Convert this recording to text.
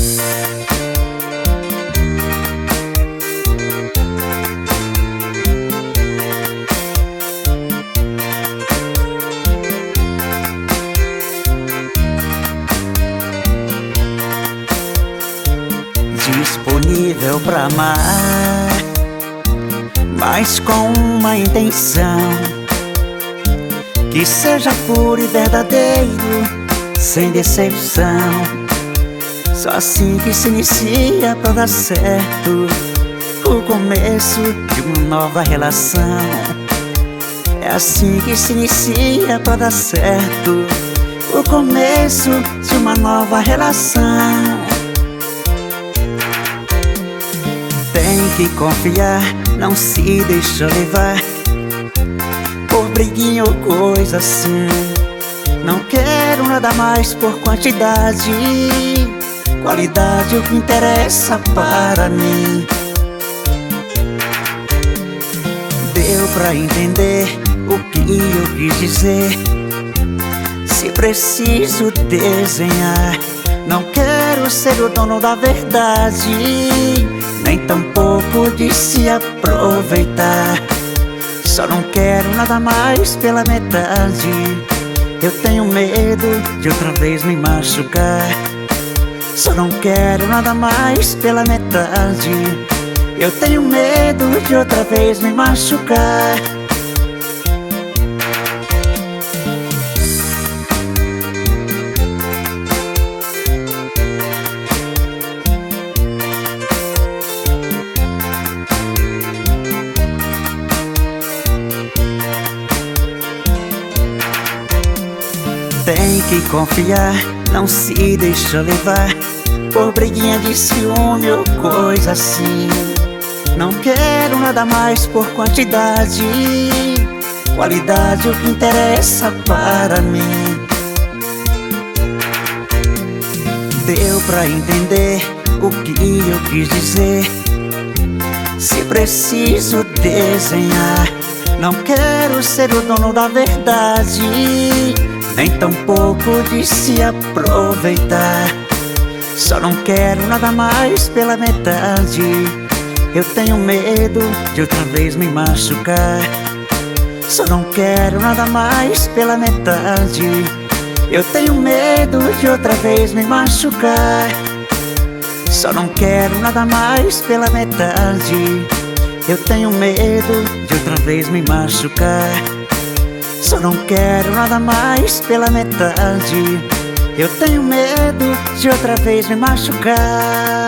Disponível pra amar, mas com uma intenção que seja puro e verdadeiro, sem decepção. Só assim que se inicia pra dar certo o começo de uma nova relação. É assim que se inicia pra dar certo o começo de uma nova relação. Tem que confiar, não se deixa levar por briguinha ou coisa assim. Não quero nada mais por quantidade, qualidade é o que interessa para mim. Deu pra entender o que eu quis dizer. Se preciso desenhar, não quero ser o dono da verdade, nem tampouco de se aproveitar. Só não quero nada mais pela metade. Eu tenho medo de outra vez me machucar. Só não quero nada mais pela metade. Eu tenho medo de outra vez me machucar. Tem que confiar, não se deixa levar por briguinha de ciúme ou coisa assim. Não quero nada mais por quantidade, qualidade é o que interessa para mim. Deu pra entender o que eu quis dizer. Se preciso desenhar, não quero ser o dono da verdade, nem tampouco de se aproveitar. Só não quero nada mais pela metade. Eu tenho medo de outra vez me machucar. Só não quero nada mais pela metade. Eu tenho medo de outra vez me machucar. Só não quero nada mais pela metade. Eu tenho medo de outra vez me machucar. Só não quero nada mais pela metade. Eu tenho medo de outra vez me machucar.